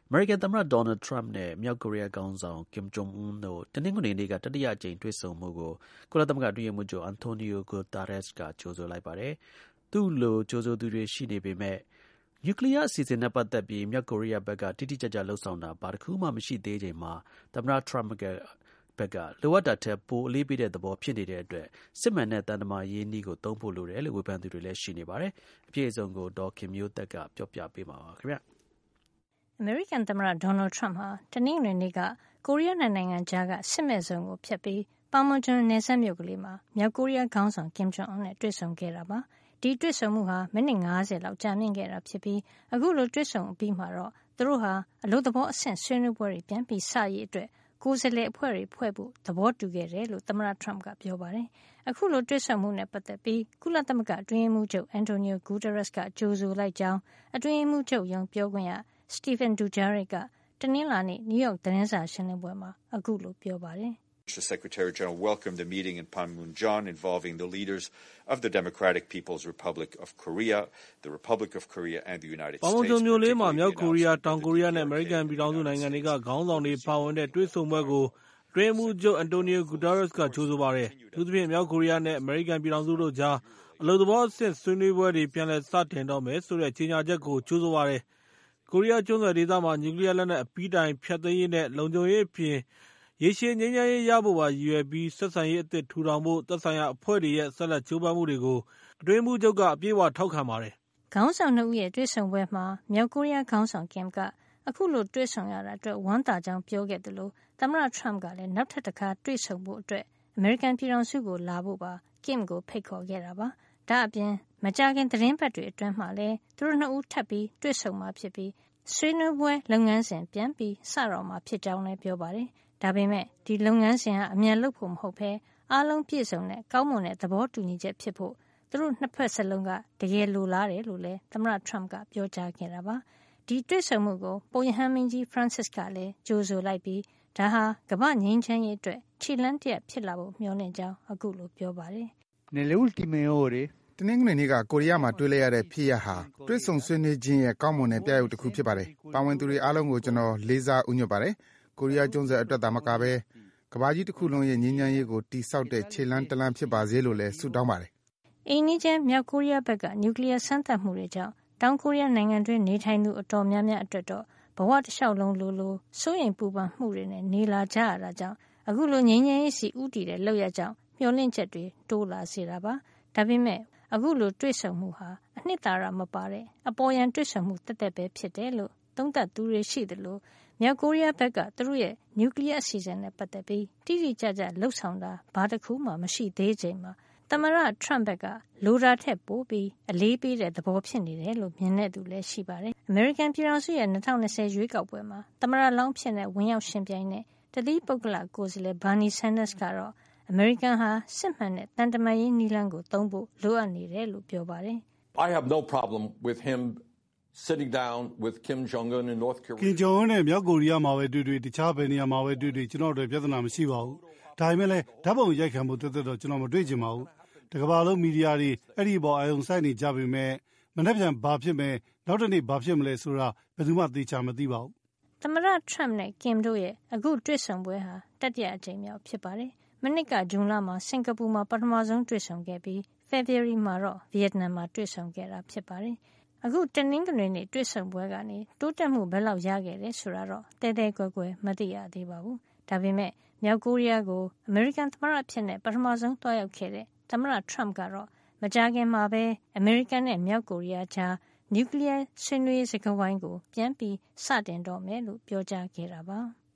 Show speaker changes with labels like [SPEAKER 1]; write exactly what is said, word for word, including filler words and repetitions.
[SPEAKER 1] American သမ္မတ Donald Trump နဲ့ မြောက်ကိုရီးယားခေါင်းဆောင် Kim Jong Un တို့ တနင်္ဂနွေနေ့က တတိယအကြိမ်တွေ့ဆုံမှုကို ကုလသမဂ္ဂအတွင်းရေးမှူးချုပ် Antonio Guterres က ကြိုဆိုလိုက်ပါတယ်။ သူ့လို ကြိုဆိုသူတွေရှိနေပေမဲ့ နျူကလီးယားအစီအစဉ်နဲ့ပတ်သက်ပြီး မြောက်ကိုရီးယားဘက်က တိတိကျကျလုပ်ဆောင်တာ ဘာတစ်ခုမှမရှိသေးချိန်မှာ သမ္မတ Trump ဘက်က လိုအပ်တာထက် ပိုအလေးပေးတဲ့သဘောဖြစ်နေတဲ့အတွက် စစ်မှန်တဲ့သံတမန်ရေးနည်းကို သုံးဖို့လိုတယ်လို့ ဝေဖန်သူတွေလည်းရှိနေပါတယ်။ အပြည့်အစုံကို ဒေါ်ခင်မျိုးသက်က ပြောပြပေးမှာပါခင်ဗျာ
[SPEAKER 2] ။ အမေရိကန်သမ္မတ Donald Trump ဟာ တနင်္ဂနွေနေ့က ကိုရီးယားနှစ်နိုင်ငံကြားက စစ်မဲ့ဇုံကိုဖြတ်ပြီး Panmunjom နယ်စပ်မြို့ကလေးမှာ မြောက်ကိုရီးယားခေါင်းဆောင် Kim Jong Un နဲ့တွေ့ဆုံခဲ့တာပါ။ ဒီတွေ့ဆုံမှုဟာ မိနစ် ၅၀ လောက်ကြာမြင့်ခဲ့တာဖြစ်ပြီး အခုလိုတွေ့ဆုံအပြီးမှာတော့ သူတို့ဟာ အလုပ်သဘောအဆင့်ဆွေးနွေးပွဲတွေပြန်စရေးအတွက် ကိုယ်စားလှယ်အဖွဲ့တွေဖွဲ့ဖို့ သဘောတူခဲ့တယ်လို့ သမ္မတ Trump ကပြောပါတယ်။ အခုလိုတွေ့ဆုံမှုနဲ့ပတ်သက်ပြီး ကုလသမဂ္ဂအတွင်းရေးမှူးချုပ် Antonio Guterres က ကြိုဆိုလိုက်ကြောင်း အတွင်းရေးမှူးချုပ်ရုံးပြောခွင့်ရ Stephane Dujarric က တနင်္လာနေ့ နယူးယောက်သတင်းစာရှင်းလင်းပွဲမှာ အခုလိုပြောပါတယ်။
[SPEAKER 3] The Secretary-General welcomed the meeting in Panmunjom involving the leaders of the Democratic People's Republic of Korea, the Republic of Korea, and the United States.
[SPEAKER 4] Panmunjom မြို့လေးမှာ မြောက်ကိုရီးယား၊ တောင်ကိုရီးယားနဲ့ အမေရိကန်ပြည်ထောင်စုနိုင်ငံတွေက ခေါင်းဆောင်တွေပါဝင်တဲ့တွေ့ဆုံပွဲကို အတွင်းရေးမှူးချုပ် Antonio Guterres က ကြိုဆိုပါတယ်။ အထူးသဖြင့် မြောက်ကိုရီးယားနဲ့ အမေရိကန်ပြည်ထောင်စုတို့ကြား အလုပ်သဘောအဆင့်ဆွေးနွေးပွဲတွေ ပြန်လည်စတင်တော့မယ်ဆိုတဲ့ ကြေညာချက်ကို ကြိုဆိုပါတယ်။ ကိုရီးယားကျွန်းဆွယ်ဒေသမှာ နျူကလီးယားလက်နက်အပြီးတိုင်ဖျက်သိမ်းရေးနဲ့ လုံခြုံရေးအပြင် ရေရှည်ငြိမ်းချမ်းရေးရဖို့ပါရည်ရွယ်ပြီး ဆက်ဆံရေးအသစ်ထူထောင်ဖို့ သက်ဆိုင်ရာအဖွဲ့တွေရဲ့ ဆက်လက်ကြိုးပမ်းမှုတွေကို အတွင်းရေးမှူးချုပ်က အပြည့်အဝထောက်ခံပါတယ်
[SPEAKER 2] ။ ခေါင်းဆောင်နှစ်ဦးရဲ့တွေ့ဆုံပွဲမှာ မြောက်ကိုရီးယားခေါင်းဆောင် Kim က အခုလိုတွေ့ဆုံရတာအတွက် ဝမ်းသာကြောင်းပြောခဲ့သလို သမ္မတ Trump ကလည်း နောက်ထပ်တခါတွေ့ဆုံဖို့ အမေရိကန်ပြည်ထောင်စုကိုလာဖို့ပါ Kim ကိုဖိတ်ခေါ်ခဲ့တာပါ။ ဒါ့အပြင် မကြာခင်သီတင်းပတ်တွေအတွင်းမှာလည်း သူတို့နှစ်ဦးထပ်ပြီးတွေ့ဆုံမှာဖြစ်ပြီး ဆွေးနွေးပွဲလုပ်ငန်းစဉ်ပြန်ပြီးစတော့မှာဖြစ်ကြောင်းလည်းပြောပါတယ်။ ဒါပေမဲ့ ဒီလုပ်ငန်းစဉ်ဟာအမြန်လုပ်ဖို့မဟုတ်ဘဲ အားလုံးပြည့်စုံတဲ့ကောင်းမွန်တဲ့သဘောတူညီချက်ဖြစ်ဖို့ သူတို့နှစ်ဖက်စလုံးက တကယ်လိုလားတယ်လို့လည်း သမ္မတ Trump ကပြောကြားခဲ့တာပါ။ ဒီတွေ့ဆုံမှုကို ပုပ်ရဟန်းမင်းကြီး Francis ကလည်းကြိုဆိုလိုက်ပြီး ဒါဟာကမ္ဘာ့ငြိမ်းချမ်းရေးအတွက်ခြေလှမ်းတရပ်ဖြစ်လာဖို့မျှော်လင့်ကြောင်း အခုလိုပြောပါတယ်
[SPEAKER 5] ။ တနင်္ဂနွေနေ့က ကိုရီးယားမှာတွေ့လိုက်ရတဲ့ဖြစ်ရပ်ဟာ တွေ့ဆုံဆွေးနွေးခြင်းရဲ့ကောင်းမွန်တဲ့ပြယုဂ်တခုဖြစ်ပါတယ်။ ပါဝင်သူတွေအားလုံးကို ကျနော်လေးစားဦးညွတ်ပါတယ်။ ကိုရီးယားကျွန်းဆွယ်အတွက်သာမကဘဲ ကမ္ဘာကြီးတခုလုံးရဲ့ငြိမ်းချမ်းရေးကိုတည်ဆောက်တဲ့ခြေလှမ်းတလှမ်းဖြစ်ပါစေလို့လည်း ဆုတောင်းပါတယ်
[SPEAKER 2] ။ အိမ်နီးချင်းမြောက်ကိုရီးယားဘက်က နျူကလီးယားစမ်းသပ်မှုတွေကြောင့် တောင်ကိုရီးယားနိုင်ငံတွင်းနေထိုင်သူအတော်များများအတွက်တော့ ဘဝတလျှောက်လုံးလိုလို စိုးရိမ်ပူပန်မှုတွေနဲ့နေလာကြရတာကြောင့် အခုလိုငြိမ်းချမ်းရေးဆီဦးတည်တဲ့လုပ်ရပ်ကြောင့် မျှော်လင့်ချက်တွေတိုးလာစေတာပါ။ ဒါပေမဲ့ အခုလိုတွေ့ဆုံမှုဟာ အနှစ်သာရမပါတဲ့အပေါ်ယံတွေ့ဆုံမှုသက်သက်ပဲဖြစ်တယ်လို့ သုံးသပ်သူတွေရှိသလို မြောက်ကိုရီးယားဘက်က သူတို့ရဲ့နျူကလီးယားအစီအစဉ်နဲ့ပတ်သက်ပြီး တိတိကျကျလုပ်ဆောင်တာဘာတခုမှမရှိသေးချိန်မှာ သမ္မတ Trump ဘက်က လိုတာထက်ပိုပြီးအလေးပေးတဲ့သဘောဖြစ်နေတယ်လို့မြင်တဲ့သူလည်းရှိပါတယ်။ အမေရိကန်ပြည်ထောင်စုရဲ့၂၀၂၀ရွေးကောက်ပွဲမှာ သမ္မတလောင်းအဖြစ်ဝင်ရောက်ယှဉ်ပြိုင်တဲ့ တသီးပုဂ္ဂလကိုယ်စားလှယ် Bernie Sanders ကတော့ အမေရိကန်ဟာ စစ်မှန်တဲ့သံတမန်ရေးနည်းလမ်းကိုသုံးဖို့လိုအပ်နေတယ်လို့ပြောပါတယ်
[SPEAKER 6] ။ I have no problem with him sitting down with Kim Jong Un in North Korea.
[SPEAKER 7] Kim Jong Un နဲ့မြောက်ကိုရီးယားမှာပဲတွေ့တွေ့တခြားဘယ်နေရာမှာပဲတွေ့တွေ့ကျွန်တော်တို့ပြဿနာမရှိပါဘူး။ဒါပေမဲ့လည်းဓာတ်ပုံရိုက်ခံဖို့တက်တက်တော့ကျွန်တော်မတွေ့ချင်ပါဘူး။တကမ္ဘာလုံးမီဒီယာတွေအဲ့ဒီအပေါ်အာရုံစိုက်နေကြပေမဲ့မနေ့ပြန်ဘာဖြစ်မယ်နောက်တနေ့ဘာဖြစ်မလဲဆိုတာဘယ်သူမှသေချာမသိပါဘူး
[SPEAKER 2] ။သမ္မတ Trump နဲ့ Kim တို့ရဲ့အခုတွေ့ဆုံပွဲဟာတတိယအကြိမ်မြောက်ဖြစ်ပါတယ်။မနှစ်ကဇွန်လမှာစင်ကာပူမှာပထမဆုံးတွေ့ဆုံခဲ့ပြီး ဖေဖေါ်ဝါရီမှာတော့ဗီယက်နမ်မှာတွေ့ဆုံခဲ့တာဖြစ်ပါတယ်။အခုတနင်္ဂနွေနေ့တွေ့ဆုံပွဲကနေတိုးတက်မှုဘယ်လောက်ရခဲ့တယ်ဆိုတာတော့သဲသဲကွဲကွဲမသိရသေးပါဘူး။ဒါပေမဲ့မြောက်ကိုရီးယားကိုအမေရိကန်သမ္မတအဖြစ်ပထမဆုံးသွားရောက်ခဲ့တဲ့သမ္မတ Trump ကတော့မကြာခင်မှာပဲအမေရိကန်နဲ့မြောက်ကိုရီးယားကြားနျူကလီးယားဆွေးနွေးရေးစကားဝိုင်းကိုပြန်ပြီးစတင်တော့မယ်လို့ပြောကြားခဲ့တာပါ။